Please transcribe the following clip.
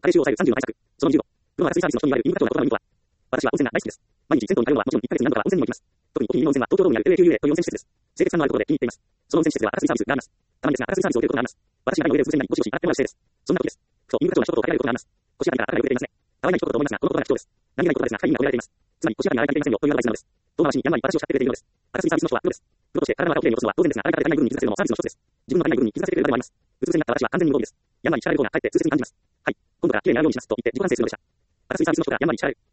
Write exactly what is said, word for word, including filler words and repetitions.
加齢臭を抑えるさんじゅうの対策。そのにじゅうご。プロは脱水サービスの人にいわゆるインパクトなことは何とは。私は温泉が大好きです。毎日銭湯に通うのはもちろんいっかげつに何度か温泉にも行きます。特にお気に入りの温泉は東京ドームにある エルエーキューユーエー という温泉施設です。清潔感のあることで気に入っています。その温泉施設では脱水サービスがあります。たまにですが脱水サービスを受けることがあります。私が台の上で数千なりゴシゴシ洗ってもらう姿勢です。そんな時です。ふとインパクトな一言をかけられることがあります。腰あたりから頭が浮いていますね。たわいない一言と思いますが、この言葉が貴重です。何気ない言葉ですが、深い意味が込められています。つまり腰あたりが洗いかけていませんよというアドバイスなのです。遠回しにやんわり私を叱ってくれているのです。脱水サービスの人はプロです。プロとして体の中をきれいに落とすのは当然ですが、洗い方で足りない部分に傷つけるのもサービスの一つです。自分の足りない部分に傷つけてくれる場合もあります。うつ伏せになった私は完全に無防備です。やんわり叱られる方がかえって痛切に感じます。はい。今度からきれいに洗うようにしますと言って自己反省するのでした。脱水サービスの人がやんわり叱られる。